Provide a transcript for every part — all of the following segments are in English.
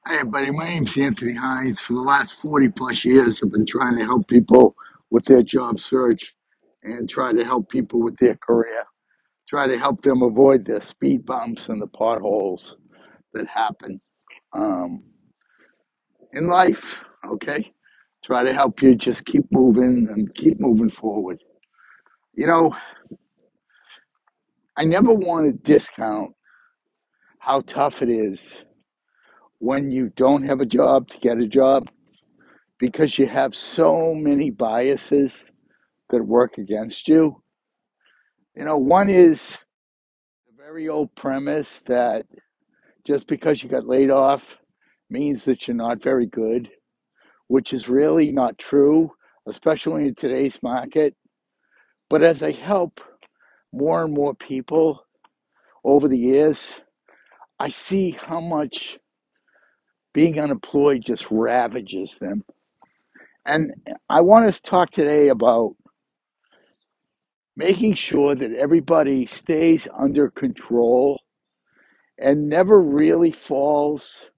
Hey, buddy, my name's Anthony Hines. For the last 40 plus years, I've been trying to help people with their job search and try to help people with their career. Try to help them avoid the speed bumps and the potholes that happen um, in life. Okay. Try to help you just keep moving and keep moving forward. You know, I never want to discount how tough it is when you don't have a job to get a job because you have so many biases that work against you. One is the very old premise that just because you got laid off means that you're not very good, which is really not true, especially in today's market. But as I help more and more people over the years, I see how much being unemployed just ravages them. And I want to talk today about making sure that everybody stays under control and never really falls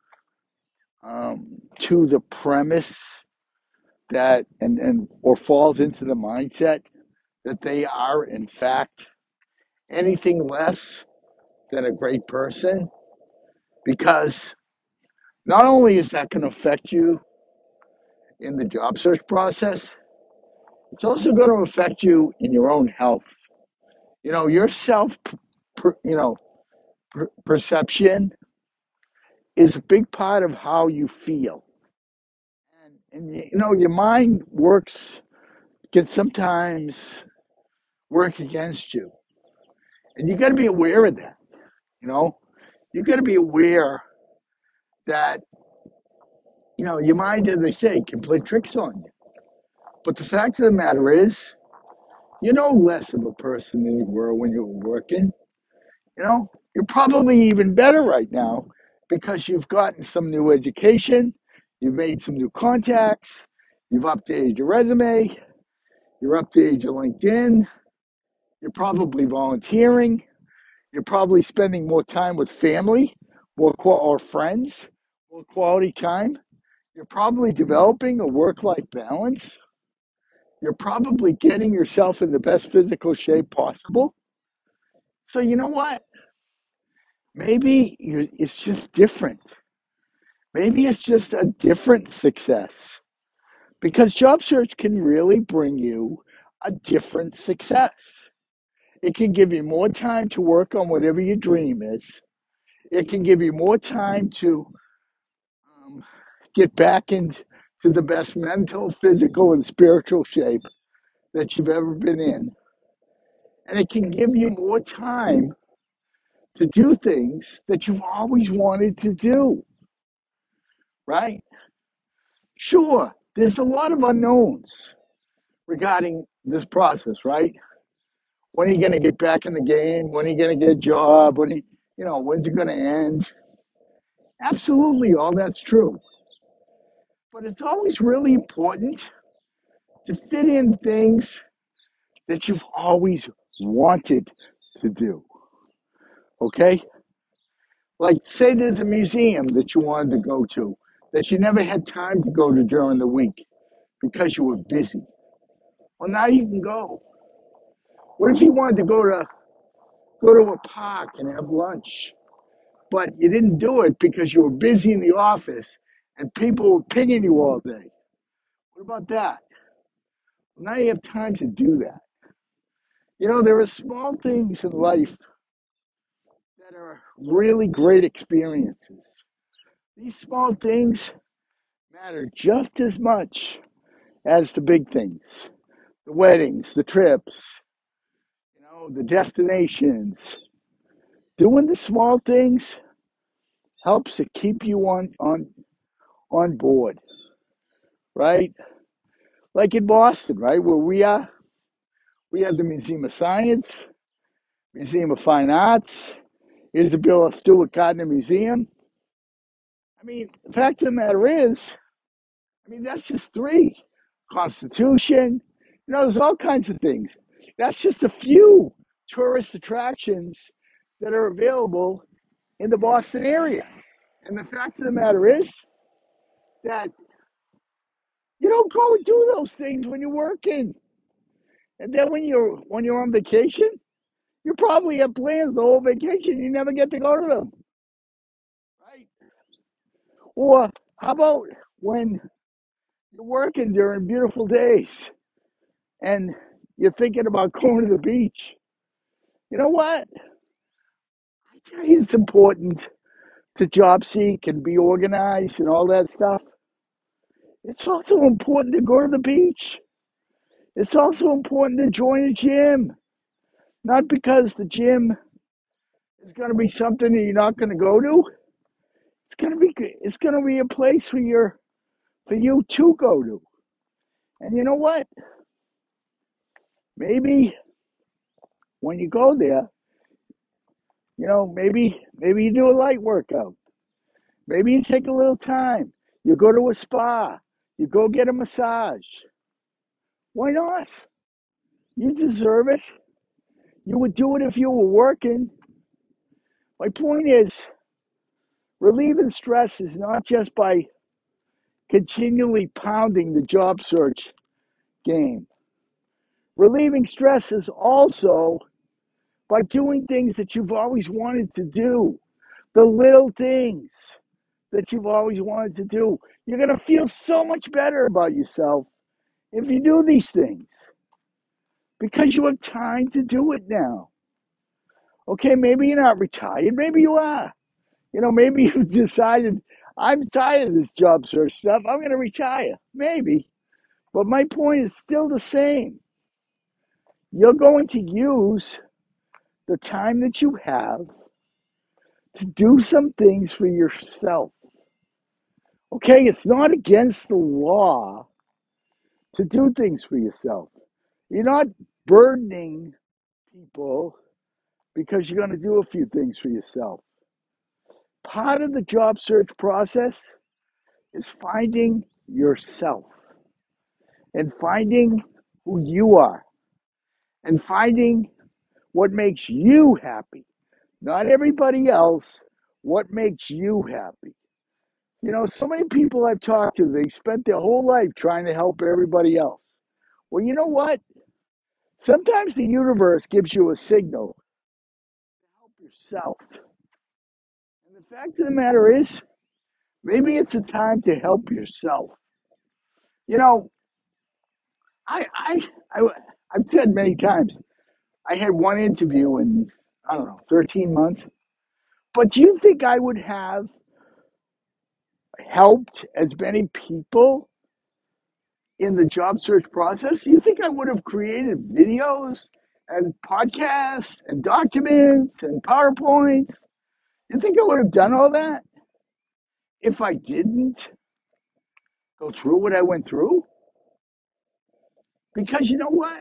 to the premise that and or falls into the mindset that they are in fact anything less than a great person, because not only is that going to affect you in the job search process, it's also going to affect you in your own health. Your self perception is a big part of how you feel. And your mind can sometimes work against you. And you got to be aware of that. You know, you got to be aware that, your mind, as they say, can play tricks on you. But the fact of the matter is, you're no less of a person than you were when you were working. You're probably even better right now because you've gotten some new education, you've made some new contacts, you've updated your resume, you're updated your LinkedIn, you're probably volunteering, you're probably spending more time with family, or friends, more quality time. You're probably developing a work-life balance. You're probably getting yourself in the best physical shape possible. So you know what? It's just different. Maybe it's just a different success because job search can really bring you a different success. It can give you more time to work on whatever your dream is. It can give you more time to um, get back into the best mental, physical, and spiritual shape that you've ever been in. And it can give you more time to do things that you've always wanted to do, right? Sure, there's a lot of unknowns regarding this process, right? When are you going to get back in the game? When are you going to get a job? When's it going to end? Absolutely, all that's true. But it's always really important to fit in things that you've always wanted to do. Okay? Like, say there's a museum that you wanted to go to that you never had time to go to during the week because you were busy. Well, now you can go. What if you wanted to go to a park and have lunch, but you didn't do it because you were busy in the office and people were pinging you all day? What about that? Well, now you have time to do that. There are small things in life that are really great experiences. These small things matter just as much as the big things, the weddings, the trips, the destinations. Doing the small things helps to keep you on board, right? Like in Boston, right, where we have the Museum of Science, Museum of Fine Arts, Isabella Stewart Gardner Museum. The fact of the matter is, that's just three. Constitution, there's all kinds of things. That's just a few tourist attractions that are available in the Boston area. And the fact of the matter is that you don't go and do those things when you're working. And then when you're on vacation, you probably have plans the whole vacation. You never get to go to them, right? Or how about when you're working during beautiful days and you're thinking about going to the beach? You know what? I tell you, it's important to job seek and be organized and all that stuff. It's also important to go to the beach. It's also important to join a gym. Not because the gym is going to be something that you're not going to go to. It's going to be a place for you to go to. And you know what? Maybe when you go there, maybe you do a light workout. Maybe you take a little time. You go to a spa. You go get a massage. Why not? You deserve it. You would do it if you were working. My point is, relieving stress is not just by continually pounding the job search game. Relieving stress is also by doing things that you've always wanted to do, the little things that you've always wanted to do. You're going to feel so much better about yourself if you do these things because you have time to do it now. Okay, maybe you're not retired, maybe you are. Maybe you've decided, I'm tired of this job search stuff, I'm going to retire. Maybe. But my point is still the same. You're going to use the time that you have to do some things for yourself. Okay, it's not against the law to do things for yourself. You're not burdening people because you're going to do a few things for yourself. Part of the job search process is finding yourself and finding who you are and finding what makes you happy. Not everybody else, what makes you happy. So many people I've talked to, they spent their whole life trying to help everybody else. Well, you know what? Sometimes the universe gives you a signal to help yourself. And the fact of the matter is, maybe it's a time to help yourself. You know, I, I, I, I've said many times, I had one interview in, I don't know, 13 months. But do you think I would have helped as many people in the job search process? Do you think I would have created videos and podcasts and documents and PowerPoints? You think I would have done all that if I didn't go through what I went through? Because you know what?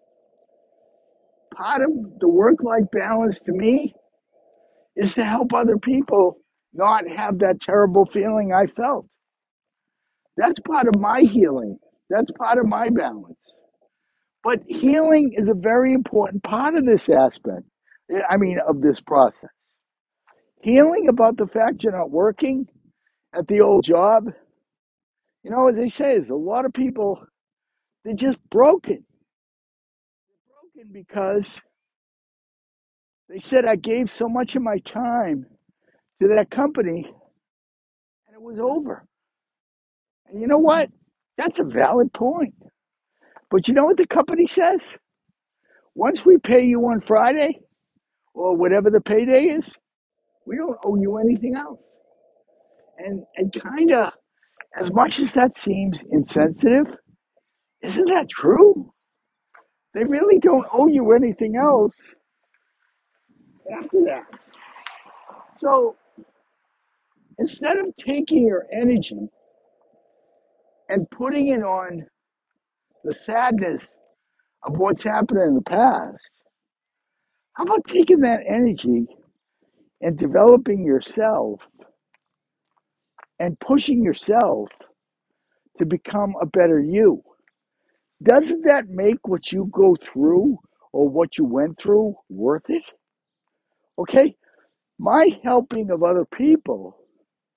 Part of the work life balance to me is to help other people not have that terrible feeling I felt. That's part of my healing. That's part of my balance. But healing is a very important part of this aspect. Of this process. Healing about the fact you're not working at the old job. As they say, there's a lot of people, they're just broken. They're broken because they said I gave so much of my time to that company and it was over. And you know what? That's a valid point. But you know what the company says? Once we pay you on Friday or whatever the payday is, we don't owe you anything else. And kind of, as much as that seems insensitive, isn't that true? They really don't owe you anything else after that. So instead of taking your energy and putting it on the sadness of what's happened in the past, how about taking that energy and developing yourself and pushing yourself to become a better you? Doesn't that make what you go through or what you went through worth it? Okay? My helping of other people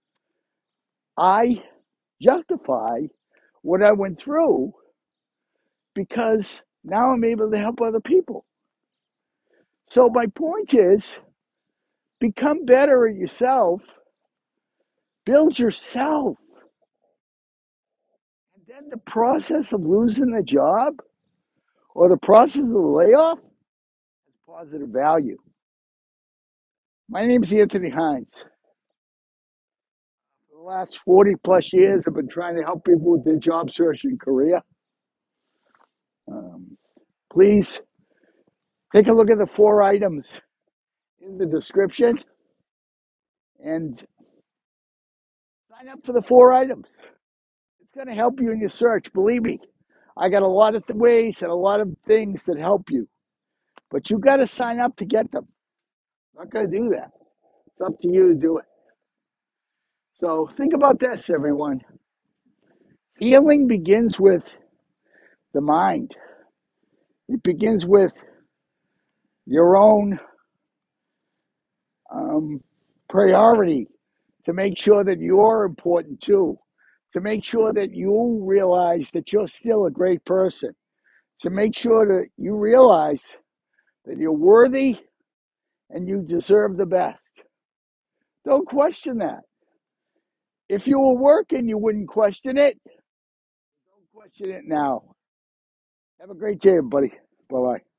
I justify what I went through because now I'm able to help other people. So my point is become better at yourself, build yourself. And then the process of losing the job or the process of the layoff has positive value. My name is Anthony Hines. For the last 40 plus years, I've been trying to help people with their job search and career. Um, Please take a look at the 4 items in the description and sign up for the 4 items. It's going to help you in your search. Believe me, I got a lot of ways and a lot of things that help you, but you got to sign up to get them. I'm not going to do that. It's up to you to do it. So think about this, everyone. Healing begins with the mind. It begins with your own priority to make sure that you're important too, to make sure that you realize that you're still a great person, to make sure that you realize that you're worthy and you deserve the best. Don't question that. If you were working, you wouldn't question it. Don't question it now. Have a great day, everybody. Bye bye.